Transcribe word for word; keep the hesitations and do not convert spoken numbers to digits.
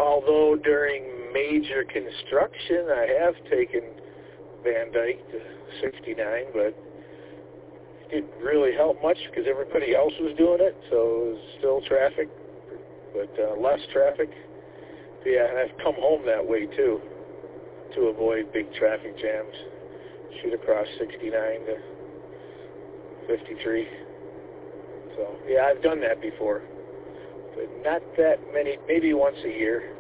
although during major construction I have taken Van Dyke to sixty-nine, but it didn't really help much because everybody else was doing it, so it was still traffic, but uh, less traffic. Yeah, and I've come home that way too, to avoid big traffic jams. Shoot across sixty-nine to fifty-three. So, yeah, I've done that before, but not that many, maybe once a year.